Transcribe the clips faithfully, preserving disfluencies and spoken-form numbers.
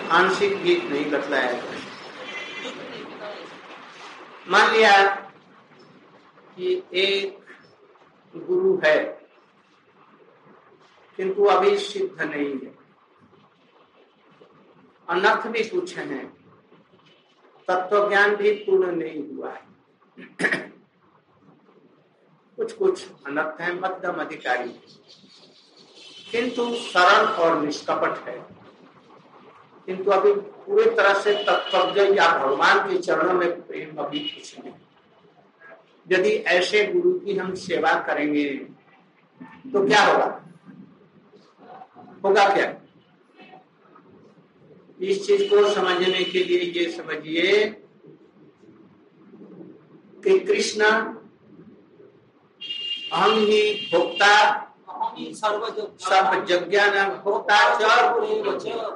आंशिक भी नहीं बतलाया गया। मान लिया कि एक गुरु है किंतु अभी सिद्ध नहीं है, अनर्थ भी कुछ है, तत्व ज्ञान भी पूर्ण नहीं हुआ है, कुछ कुछ अनर्थ है, मध्यम अधिकारी, किंतु सरल और निष्कपट है, किंतु अभी पूरी तरह से तत्वज्ञ या भगवान के चरणों में प्रेम अभी कुछ नहीं। यदि ऐसे गुरु की हम सेवा करेंगे तो क्या होगा? होगा क्या? इस चीज को समझने के लिए ये समझिए कि कृष्ण अहम ही भोक्ता सर्व यज्ञानां भोक्ता च,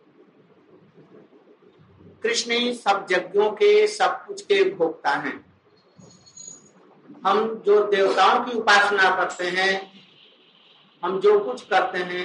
कृष्ण ही सब यज्ञों के, सब कुछ के भोक्ता हैं। हम जो देवताओं की उपासना करते हैं, हम जो कुछ करते हैं,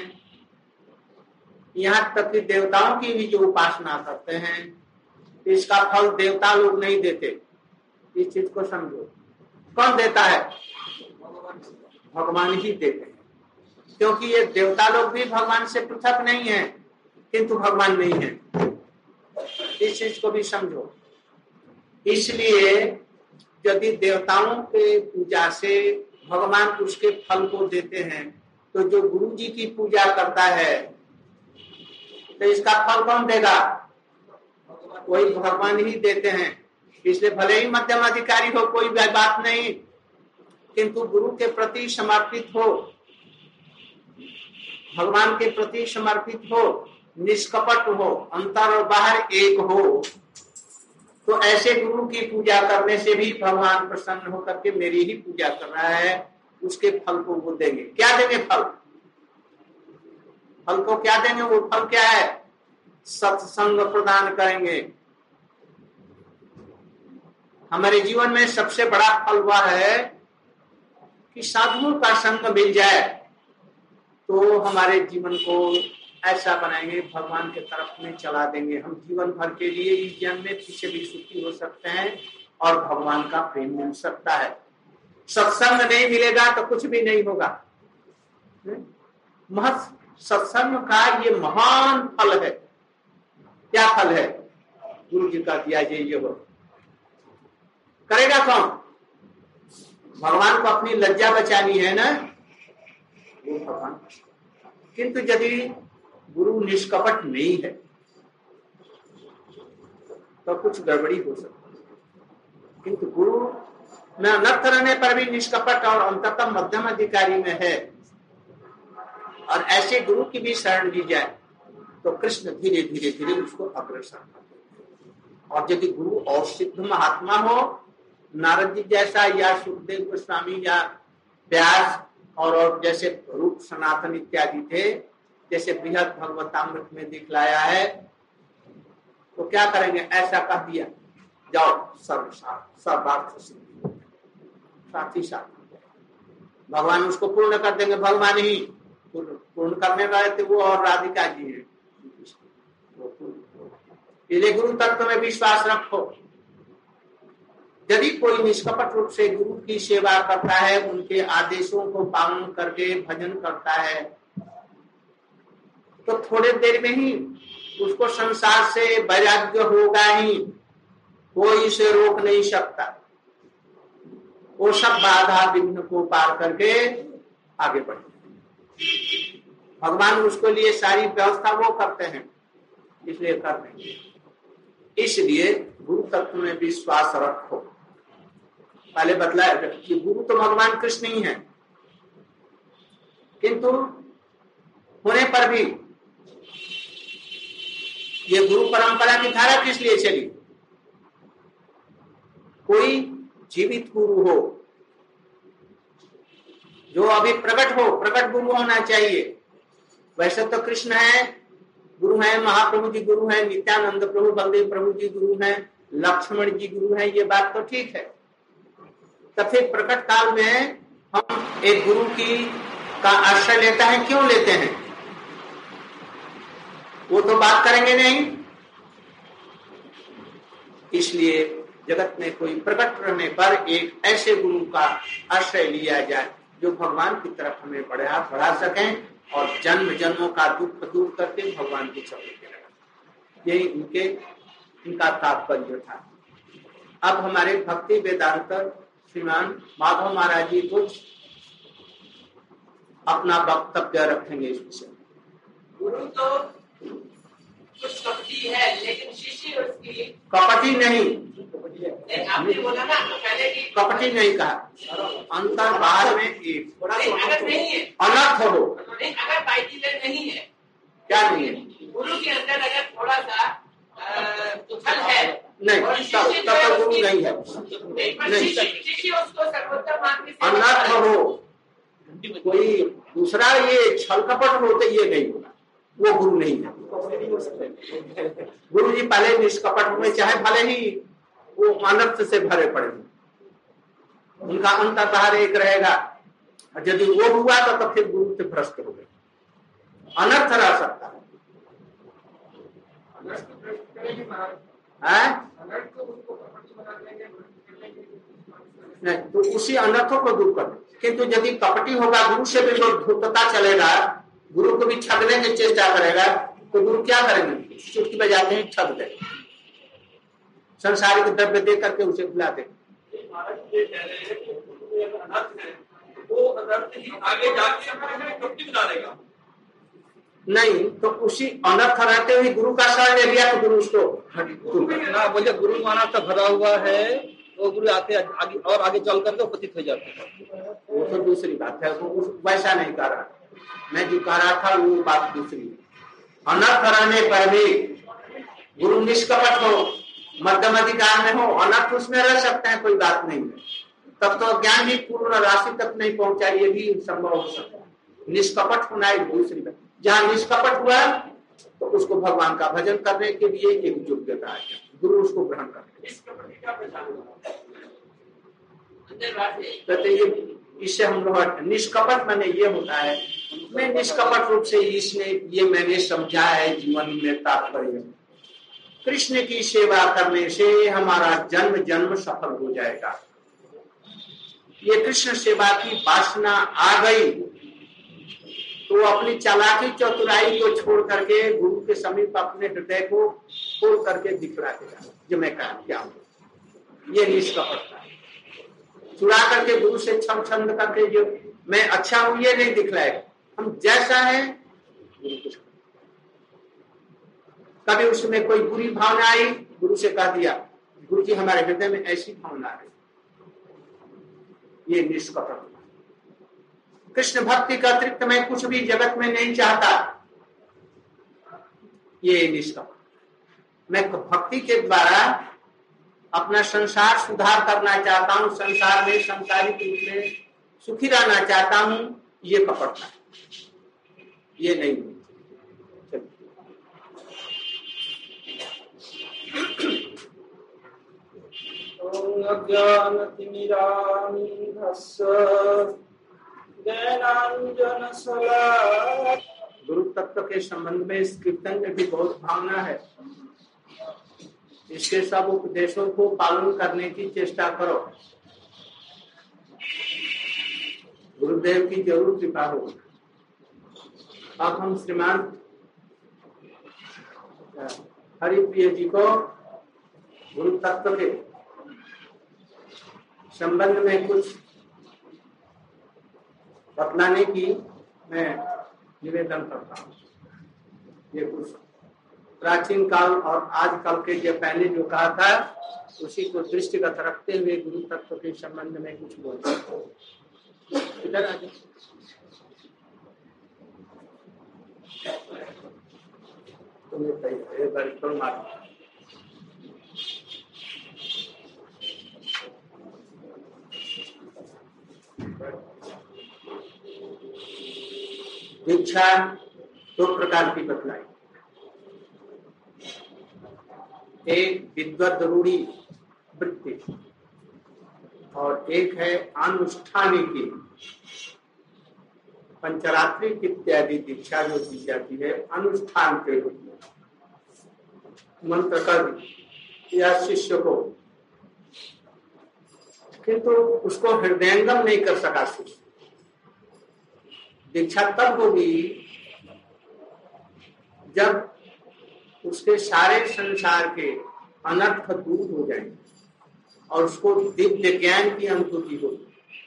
यहाँ तक कि देवताओं की भी जो उपासना करते हैं, इसका फल देवता लोग नहीं देते। इस चीज को समझो। कौन देता है? भगवान ही देते हैं, क्योंकि ये देवता लोग भी भगवान से पृथक नहीं है, किंतु भगवान नहीं है। इस चीज को भी समझो। इसलिए यदि देवताओं के पूजा से भगवान उसके फल को देते हैं, तो जो गुरु जी की पूजा करता है तो इसका फल कौन देगा? वही भगवान ही देते हैं। इसलिए भले ही मध्यम अधिकारी हो, कोई बात नहीं, किंतु गुरु के प्रति समर्पित हो, भगवान के प्रति समर्पित हो, निष्कपट हो, अंतर और बाहर एक हो, तो ऐसे गुरु की पूजा करने से भी भगवान प्रसन्न होकर के मेरी ही पूजा कर रहा है, उसके फल को वो देंगे। क्या देंगे? फल। फल को क्या देंगे? वो फल क्या है? सत्संग प्रदान करेंगे। हमारे जीवन में सबसे बड़ा फल वह है कि साधुओं का संग मिल जाए, तो हमारे जीवन को ऐसा बनाएंगे, भगवान के तरफ में चला देंगे। हम जीवन भर के लिए इस जन्म में पीछे भी सुखी हो सकते हैं और भगवान का प्रेम मिल सकता है। सत्संग नहीं मिलेगा तो कुछ भी नहीं होगा। महत सत्संग का ये महान फल है। क्या फल है? गुरु जी का दिया ये ये हो। करेगा कौन? भगवान को अपनी लज्जा बचानी है ना, वो भगवान। किंतु यदि गुरु निष्कपट नहीं है तो कुछ गड़बड़ी हो सकती है। किंतु गुरु में अनर्थ रहने पर भी निष्कपट और अंततः मध्यम अधिकारी में है, और ऐसे गुरु की भी शरण ली जाए तो कृष्ण धीरे धीरे धीरे उसको अग्रसर करते हैं। और यदि गुरु और सिद्ध महात्मा हो, नारद जी जैसा या सुखदेव गोस्वामी या व्यास और, और जैसे रूप सनातन इत्यादि थे, जैसे बृहद भगवतामृत में दिखलाया है, तो क्या करेंगे? ऐसा कह दिया, जाओ सर्व सर्वार्थ सिद्धि, साथ ही साथ भगवान उसको पूर्ण कर देंगे। भगवान ही पूर्ण करने वाले थे वो, और राधिका जी है। इसलिए गुरु तत्व में विश्वास रखो। यदि कोई निष्कपट रूप से गुरु की सेवा करता है, उनके आदेशों को पालन करके भजन करता है, तो थोड़े देर में ही उसको संसार से वैराग्य होगा ही, कोई इसे रोक नहीं सकता। वो सब बाधा विघ्न को पार करके आगे बढ़े। भगवान उसके लिए सारी व्यवस्था वो करते हैं, इसलिए कर देंगे। इसलिए गुरु तत्व में विश्वास रखो। पहले बतलाया कि गुरु तो भगवान कृष्ण ही है, किंतु होने पर भी ये गुरु परंपरा की धारा किस लिए चली? कोई जीवित गुरु हो, जो अभी प्रकट हो, प्रकट गुरु होना चाहिए। वैसे तो कृष्ण है, गुरु है, महाप्रभु जी गुरु है, नित्यानंद प्रभु बलदेव प्रभु जी गुरु है, लक्ष्मण जी गुरु है, ये बात तो ठीक है। तब फिर प्रकट काल में हम एक गुरु की का आश्रय लेता है, क्यों लेते हैं? वो तो बात करेंगे नहीं। इसलिए जगत में कोई प्रकट रहने पर एक ऐसे गुरु का आश्रय लिया जाए जो भगवान की तरफ हमें बढ़ा बढ़ा सकें और जन्म जन्मों का दुख दूर करके भगवान की चौकी पे लगा। यही उनके इनका तात्पर्य था। अब हमारे भक्ति वेदांत श्रीमान माधव महाराज जी कुछ अपना वक्तव्य रखेंगे इस विषय में। गुरु तो कुछ कपटी है, लेकिन शिष्य उसकी कपटी नहीं, आपने बोला ना पहले कि कपटी नहीं कहा। अंतर बाहर में एक अगर नहीं है, अनर्थ हो नहीं, अगर बाइटिलर नहीं है, क्या नहीं है, गुरु के अंदर अगर थोड़ा सा उछल है नहीं, तब तब गुरु नहीं है। नहीं, शिष्य उसको सर्वोत्तम मान के अनर्थ हो, कोई दूसरा ये छल कपट होते ये नहीं होगा, वो गुरु नहीं है। गुरु जी पहले निष्कपट हुए, चाहे भले ही वो अनर्थ से भरे पड़े, उनका अंतर बाहर एक रहेगा। यदि वो हुआ तो, तो फिर गुरु से भ्रष्ट हो गए, अनर्थ रह सकता है। नहीं तो उसी अनर्थों को दूर कर, किंतु यदि कपटी होगा, गुरु से भी धूर्तता चलेगा, गुरु को भी ठगने की चेष्टा करेगा, तो गुरु क्या करेंगे, चुटकी बजाते हैं, ठग दे, संसारिक द्रव्य दे करके उसे बुला दे। नहीं तो उसी अनर्थ रहते हुए गुरु का शरण ले लिया तो गुरु उसको ना बोले गुरु माना तो भरा हुआ है, वो गुरु आते आगे और आगे चल करके पतित हो जाते हैं। वो तो दूसरी बात है, वो वैसा नहीं कर रहा, मैं जो कह रहा था वो बात दूसरी है। अनर्थ रहने पर भी गुरु निष्कपट हो, मध्यम अधिकार में हो, अनर्थ उसमें रह सकते हैं, कोई बात नहीं है, तब तो ज्ञान भी पूर्ण राशि तक नहीं पहुंचा, ये भी संभव हो सकता है। निष्कपट होना एक दूसरी बात, जहाँ निष्कपट हुआ तो उसको भगवान का भजन करने के लिए एक योग्यता है, गुरु उसको ग्रहण करते। इससे हम लोग निष्कपट माने ये होता है, मैं निष्कपट रूप से इसने ये मैंने समझा है जीवन में तात्पर्य, कृष्ण की सेवा करने से हमारा जन्म जन्म सफल हो जाएगा। ये कृष्ण सेवा की वासना आ गई तो अपनी चालाकी चतुराई को छोड़ करके गुरु के समीप अपने हृदय को खोल करके दिखला देगा, जो मैं कहा क्या हूं, ये निष्कपटता है। चुरा करके गुरु से छम छंद करके जो मैं अच्छा हूं ये नहीं दिखलाएगा, हम जैसा है गुरु को। कभी उसमें कोई बुरी भावना आई, गुरु से कह दिया, गुरु जी हमारे हृदय में ऐसी भावना है, ये निष्कपट। कृष्ण भक्ति का अतिरिक्त मैं कुछ भी जगत में नहीं चाहता, ये निष्कपट। मैं भक्ति के द्वारा अपना संसार सुधार करना चाहता हूं, संसार में संसारिक रूप में सुखी रहना चाहता हूं, ये कपटता है, ये नहीं। गुरु तत्व के संबंध में इस कीर्तन में भी बहुत भावना है, इसके सब उपदेशों को पालन करने की चेष्टा करो, गुरुदेव की जरूर कृपा हो। अब हम श्रीमान हरिप्रिय जी को गुरु तत्व के संबंध में कुछ बतलाने की मैं निवेदन करता हूँ। ये कुछ प्राचीन काल और आजकल के जो पहले जो कहा था उसी को दृष्टिगत रखते हुए गुरु तत्व के संबंध में कुछ बोलते हैं। इधर आ जाओ। तुम्हें एक बार तो मारो। दीक्षा दो प्रकार की बतलाई, एक विद्वत रूढ़ी वृत्ति और एक है अनुष्ठानिकी। पंचरात्रि इत्यादि दीक्षा जो दी जाती है अनुष्ठान के रूप में, मंत्र कर या शिष्य को, किंतु उसको हृदयंगम नहीं कर सका शिष्य। दीक्षा तब होगी जब उसके सारे संसार के अनर्थ दूर हो जाएंगे और उसको दिव्य ज्ञान की अनुभूति होगी।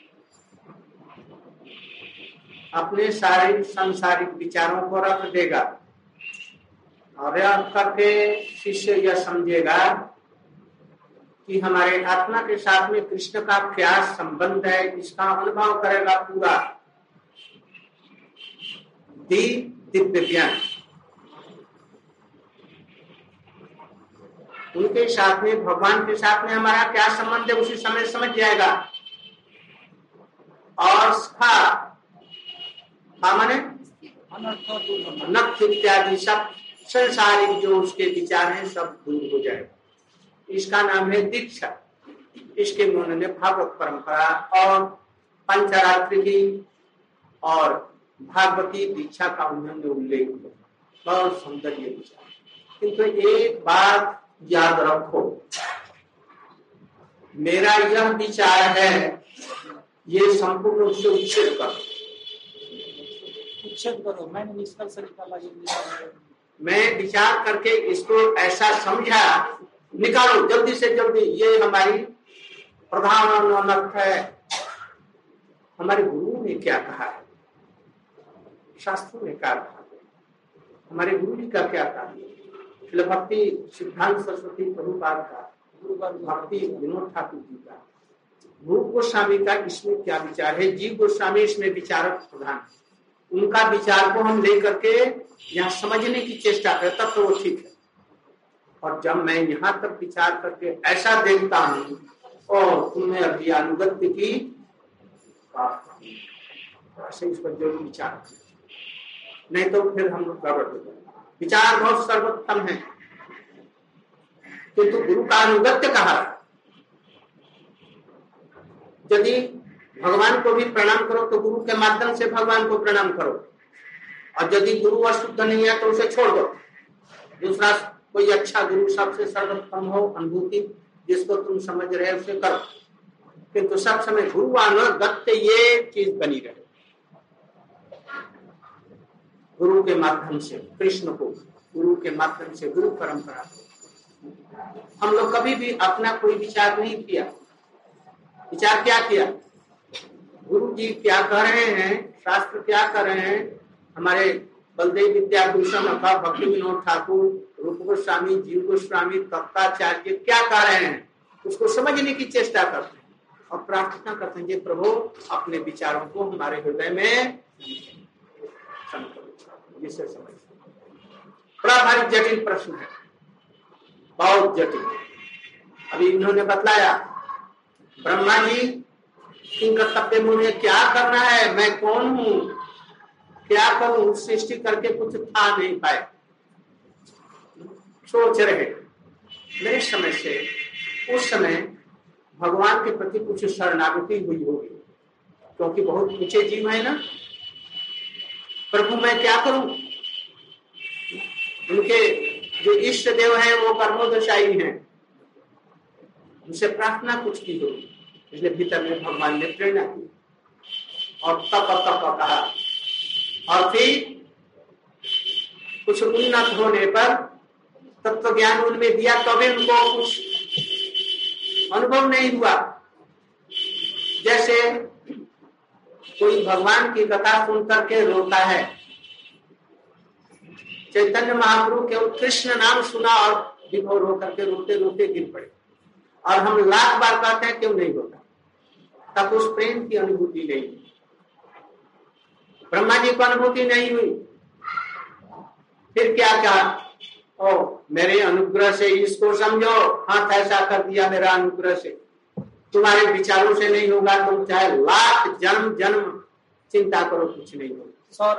अपने सारे सांसारिक विचारों को रख देगा और यह करके शिष्य यह समझेगा कि हमारे आत्मा के साथ में कृष्ण का क्या संबंध है, इसका अनुभव करेगा पूरा दिव्य ज्ञान। उनके साथ में, भगवान के साथ में हमारा क्या संबंध है उसी समय समझ जाएगा। और माने अनर्थ इत्यादि सब संसारिक जो उसके विचार हैं सब दूर हो जाए। इसका नाम है दीक्षा। इसके उन्होंने भागवत परंपरा और पंचरात्रि की और भागवती दीक्षा का उन्होंने उल्लेख किया, बहुत सौंदर्य विचार। किंतु एक बात याद रखो, मेरा यह विचार है, ये संपूर्ण रूप से उच्छेद करो उच्छेद करो मैंने निष्कर्ष निकाला, मैं विचार करके इसको ऐसा समझा, निकालो जल्दी से जल्दी। ये हमारी प्रधान अनर्थ है। हमारे गुरु ने क्या कहा है, शास्त्रों ने क्या कहा, हमारे गुरु जी का क्या कहा, भक्ति सिद्धांत सरस्वती प्रभुपाद का, भक्ति विनोद ठाकुर जी का, रूप गोस्वामी का इसमें क्या विचार है, जीव गोस्वामी इसमें विचारक प्रधान, उनका विचार को हम लेकर के यहाँ समझने की चेष्टा करते तब तो वो ठीक है। और जब मैं यहाँ तक विचार करके ऐसा देखता हूँ और तुमने अभी अनुगत्य की, ऐसे इस पर जरूर विचार, नहीं तो फिर हम लोग गड़बड़ हो जाएंगे। विचार बहुत सर्वोत्तम है, किंतु गुरु का अनुगत्य कहा। यदि भगवान को भी प्रणाम करो तो गुरु के माध्यम से भगवान को प्रणाम करो, और यदि गुरु अशुद्ध नहीं है तो उसे छोड़ दो। दूसरा कोई अच्छा गुरु सबसे सर्वोत्तम हो, अनुभूति जिसको तुम समझ रहे हो उसे करो, किंतु सब समय गुरु अनुगत्य ये चीज बनी रहे। गुरु के माध्यम से कृष्ण को, गुरु के माध्यम से गुरु परंपरा को। हम लोग कभी भी अपना कोई विचार नहीं किया। विचार क्या किया, गुरु जी क्या कह रहे हैं, शास्त्र क्या कर रहे हैं, हमारे बलदेव विद्याभूषण अथवा भक्ति विनोद ठाकुर, रूप गोस्वामी, जीव गोस्वामी, तत्ताचार्य क्या कह रहे हैं, उसको समझने की चेष्टा करते हैं और प्रार्थना करते हैं, प्रभु अपने विचारों को हमारे हृदय में जिससे समझ। बड़ा भारी जटिल प्रश्न है, बहुत जटिल। अभी इन्होंने बतलाया ब्रह्मा जी किन कर्तव्य मुझे क्या करना है, मैं कौन हूं, क्या करूं, सृष्टि करके कुछ था नहीं पाए, सोच रहे। मेरे समय से उस समय भगवान के प्रति कुछ शरणागति हुई होगी, क्योंकि बहुत ऊंचे जीव है ना। प्रभु मैं क्या करूं, उनके जो इष्ट देव है वो कर्मोदशाई हैं, उनसे प्रार्थना कुछ की होगी, इसलिए भीतर में भगवान ने प्रेरणा की और तप तप कहा। और फिर कुछ उन्नत होने पर तत्व ज्ञान उनमें दिया, तभी उनको कुछ अनुभव नहीं हुआ। जैसे कोई भगवान की कथा सुन करके रोता है, चैतन्य महाप्रभु केवल कृष्ण नाम सुना और विभोर होकर के रोते रोते गिर पड़े, और हम लाख बार कहते हैं क्यों नहीं होता, तब उस प्रेम की अनुभूति नहीं हुई। ब्रह्मा जी को अनुभूति नहीं हुई, फिर क्या कहा, ओ मेरे अनुग्रह से इसको समझो, हाथ ऐसा कर दिया मेरा अनुग्रह से, तुम्हारे विचारों से नहीं होगा, तुम चाहे लाख जन्म जन्म चिंता करो कुछ नहीं होगा।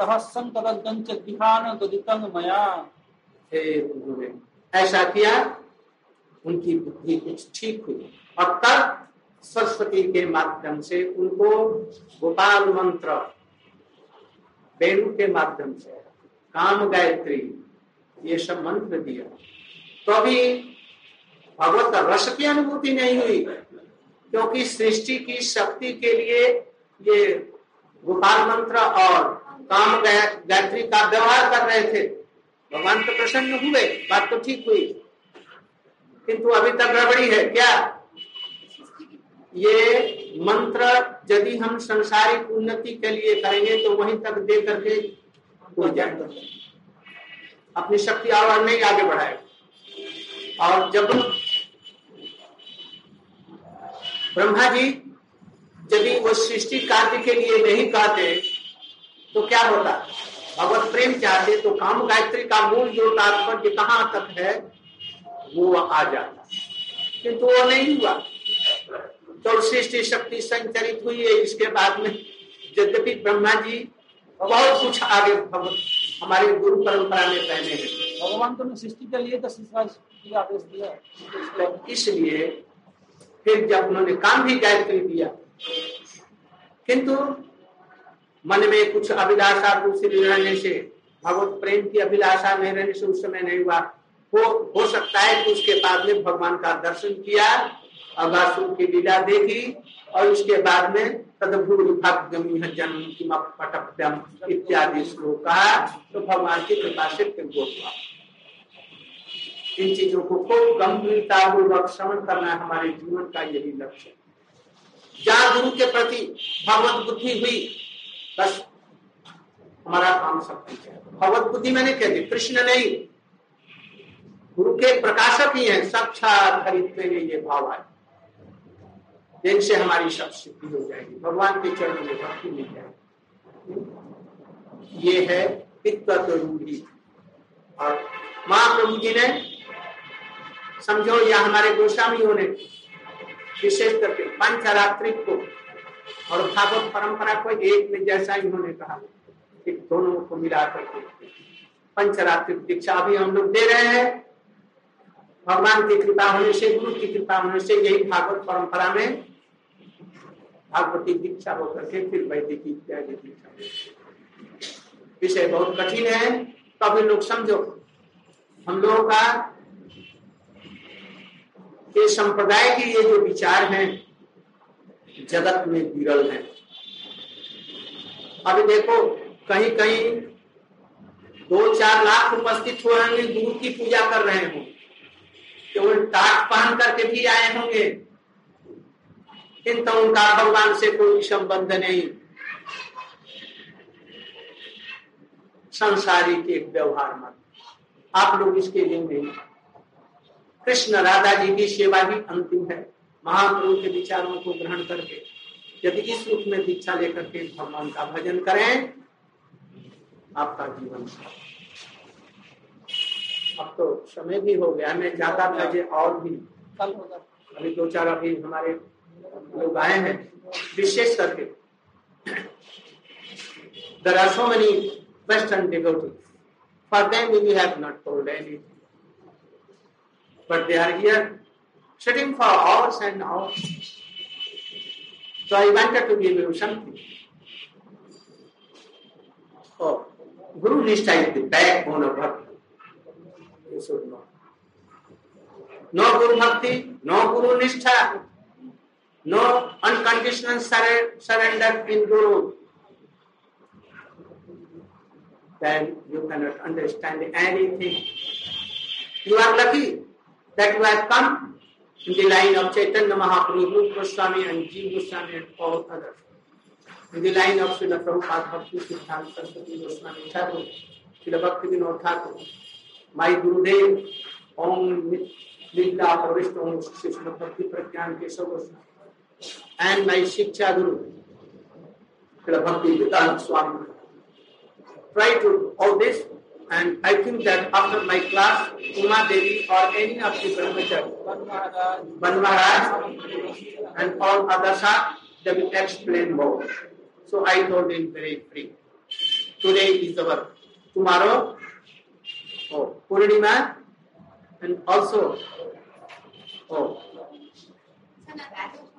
उन्होंने ऐसा किया, उनकी बुद्धि कुछ ठीक हुई, और तब सरस्वती के माध्यम से उनको गोपाल मंत्र वेणु के माध्यम से, काम गायत्री, ये सब मंत्र दिया, तो अभी भगवत रस की अनुभूति नहीं हुई, क्योंकि सृष्टि की शक्ति के लिए ये गोपाल मंत्र और काम गायत्री का व्यवहार कर रहे थे। भगवान तो प्रसन्न हुए, बात तो ठीक हुई, किंतु अभी तक गड़बड़ी है। क्या? ये मंत्र यदि हम संसारिक उन्नति के लिए करेंगे तो वहीं तक दे करके हो जाएगा, अपनी शक्ति और नहीं आगे बढ़ाएगा। और जब ब्रह्मा जी यदि वो सृष्टि कार्य के लिए नहीं कहते तो क्या होता? भगवत प्रेम चाहते तो काम गायत्री का मूल जो तात्पर्य कहाँ तक है वो आ जाता, किंतु वो नहीं हुआ। तो सृष्टि शक्ति संचरित हुई है। इसके बाद में यद्यपि ब्रह्मा जी बहुत कुछ आगे हमारे गुरु परंपरा में पहने हैं। भगवान तो सृष्टि के लिए तो सृष्टि का आदेश दिया, इसलिए फिर जब उन्होंने काम भी गायत्री दिया, किंतु मन में कुछ अभिलाषा दूसरी रहने से, भगवत प्रेम की अभिलाषा नहीं रहने से उस समय नहीं हुआ। हो हो सकता है कि उसके बाद में भगवान का दर्शन किया, अगासुर की लीला देखी, और उसके बाद में तदभूरि भाग्यमी जन्म किम पटप्यम इत्यादि श्लोक कहा, तो भगवान की कृपा से फिर वो हुआ। इन चीजों को खूब गंभीरता पूर्वक श्रवण करना हमारे जीवन का यही लक्ष्य है। जहाँ गुरु के प्रति भगवत बुद्धि हुई, बस हमारा काम सब कुछ है। भगवत बुद्धि मैंने कह दी, कृष्ण नहीं, गुरु के प्रकाशक ही है, साक्षात हरित्व में ये भाव आए, जिनसे हमारी सब सिद्धि हो जाएगी, भगवान के चरणों में भक्ति मिल जाएगी। ये है पित्वत रूढ़ी। और महाप्रभु जी ने समझो, या हमारे गोस्वामियों ने विशेष करके पंचरात्रि को और भागवत परंपरा को एक में जैसा इन्होंने कहा कि दोनों को मिला करके पंचरात्रि दीक्षा अभी हम लोग दे रहे हैं। भगवान की कृपा होने से, गुरु की कृपा होने से यही भागवत परंपरा में भागवती दीक्षा होकर के फिर वैदिक इत्यादि दीक्षा। विषय बहुत कठिन है, तो अभी लोग समझो, हम लोगों का ये संप्रदाय के ये जो विचार हैं जगत में विरल हैं। अभी देखो, कहीं कहीं दो चार लाख उपस्थित हो रहे हैं, गुरु की पूजा कर रहे हो, केवल टाट पहन करके भी आए होंगे, किंतु उनका भगवान से कोई संबंध नहीं, संसारिक एक व्यवहार मत। आप लोग इसके लिए नहीं। कृष्ण राधा जी की सेवा ही अंतिम है। महाप्रभु के विचारों को ग्रहण करके यदि इस रूप में दीक्षा लेकर के भगवान का भजन करें, आपका जीवन। अब तो समय भी हो गया, मैं ज्यादा बजे और भी कल होगा। अभी दो चार अभी हमारे लोग आए हैं, विशेष करके there are so many Western devotees. For them we have not told anything, but they are here sitting for hours and hours. So I wanted to give you something. Oh, Guru Nishtha is the backbone of bhakti. You should know. No Guru Bhakti, no Guru Nishtha, no unconditional surrender in Guru. Then you cannot understand anything. You are lucky that you have come in the line of Chaitanya Mahaprabhu, Rupa Goswami and Jiva Goswami and all others. In the line of Srila Prabhupada, Bhakti Siddhanta Saraswati Goswami Thakur, Srila Bhakti Vinod Thakur, my Gurudev, Om Nidla Pravishta Om Srila Bhakti Pragyan Keshav Goswami, and my Shiksha Guru, Srila Bhakti Vedanta Swami. Try to do all this, and I think that after my class, Uma Devi or any of the Brahmachari, Ban Maharaj, and all others are, they will explain more. So I told him very free. Today is our, tomorrow, oh, Purnima, and also, oh,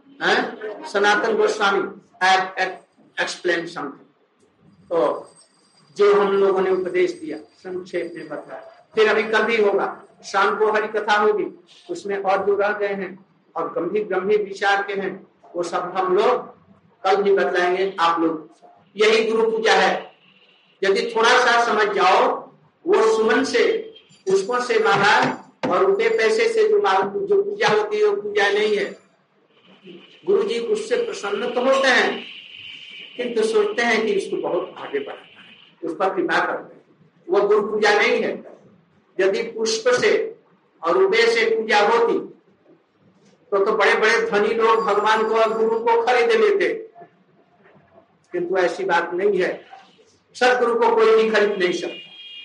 eh? Sanatan Goswami have explained something. So, जो हम लोगों ने उपदेश दिया संक्षेप में बताया। फिर अभी कल भी होगा, शाम को हरि कथा होगी, उसमें और जो रह गए हैं और गंभीर गंभीर विचार के हैं वो सब हम लोग कल भी बताएंगे आप लोग। यही गुरु पूजा है। यदि थोड़ा सा समझ जाओ, वो सुमन से पुष्पों से माला और रुपये पैसे से जो माल जो पूजा होती है वो पूजा नहीं है। गुरु जी उससे प्रसन्न तो होते हैं किंतु सोचते हैं कि इसको बहुत आगे बढ़ाना है, उस पर कृपा करते हैं। वो गुरु पूजा नहीं है। यदि पुष्प से और रुपये से पूजा होती तो तो बड़े बड़े धनी लोग भगवान को और गुरु को खरीद लेते, किंतु ऐसी बात नहीं है। सदगुरु को कोई भी खरीद नहीं सकता,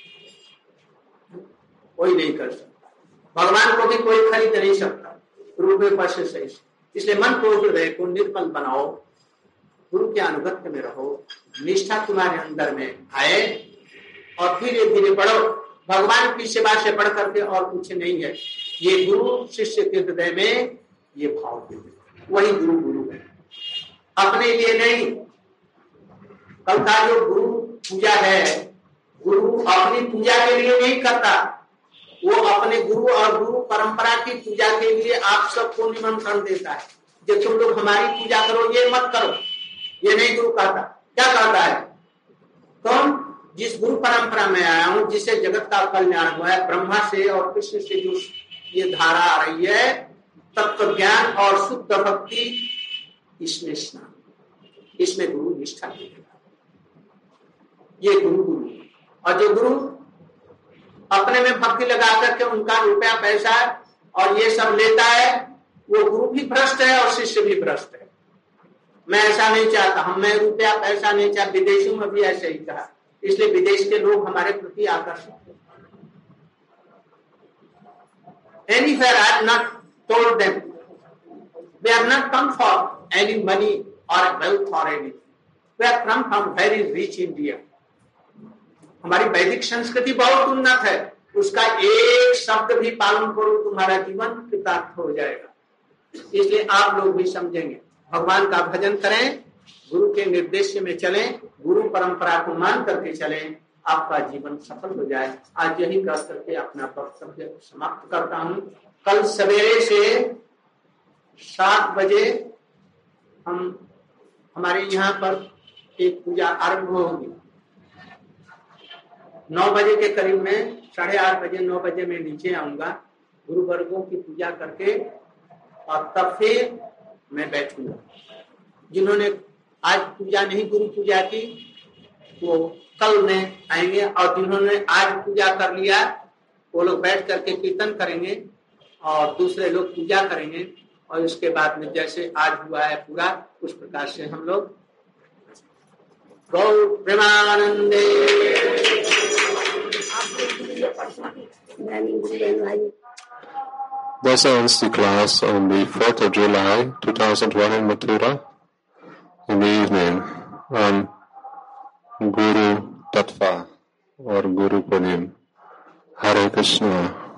कोई नहीं कर सकता। भगवान को भी कोई खरीद नहीं सकता रुपये पैसे से। इसलिए मन को हृदय को निर्मल बनाओ, गुरु के अनुगत्य में रहो, निष्ठा तुम्हारे अंदर में आए और धीरे धीरे बढ़ो। भगवान की सेवा से बढ़ करके और कुछ नहीं है। ये गुरु शिष्य के हृदय में ये भाव दे, वही गुरु गुरु है, अपने लिए नहीं। कल का जो गुरु पूजा है, गुरु अपनी पूजा के लिए नहीं करता, वो अपने गुरु और गुरु परंपरा की पूजा के लिए आप सबको निमंत्रण देता है कि तुम लोग हमारी पूजा करो, ये मत करो। ये नहीं गुरु कहता। क्या कहता है? तुम जिस गुरु परंपरा में आया हूं, जिससे जगत का कल्याण हुआ है, ब्रह्मा से और कृष्ण से जो ये धारा आ रही है, तत्व ज्ञान और शुद्ध भक्ति, इसमें स्नान, इसमें गुरु निष्ठा देगा। ये गुरु गुरु। और जो गुरु अपने में भक्ति लगा करके उनका रुपया पैसा और ये सब लेता है, वो गुरु भी भ्रष्ट है और शिष्य भी भ्रष्ट है। मैं ऐसा नहीं चाहता, हम मैं रुपया पैसा नहीं चाहता। विदेशों में भी ऐसे ही कहा, इसलिए विदेश के लोग हमारे प्रति आकर्षित हैं। Anywhere I have not told them, they have not come for any money or wealth or anything. We have come from very rich India. हमारी वैदिक संस्कृति बहुत उन्नत है, उसका एक शब्द भी पालन करो तुम्हारा जीवन कृतार्थ हो जाएगा। इसलिए आप लोग भी समझेंगे, भगवान का भजन करें, गुरु के निर्देश में चलें, गुरु परंपरा को मान करके चलें, आपका जीवन सफल हो जाए। आज यही कर करके अपना वक्तव्य समाप्त करता हूं। कल सवेरे से सात बजे हम हमारे यहाँ पर एक पूजा आरंभ होगी। नौ बजे के करीब में, साढ़े आठ बजे नौ बजे में नीचे आऊंगा, गुरु वर्गों की पूजा करके, और तब फिर मैं बैठूंगा। जिन्होंने आज पूजा नहीं गुरु पूजा की वो कल में आएंगे, और जिन्होंने आज पूजा कर लिया वो लोग बैठ करके कीर्तन करेंगे और दूसरे लोग पूजा करेंगे। और उसके बाद में जैसे आज हुआ है पूरा, उस प्रकार से हम लोग गौ प्रेमानंदे। Thus ends the class on the fourth of July, two thousand one in Mathura, in the evening, on Guru Tattva or Guru Punim. Hare Krishna.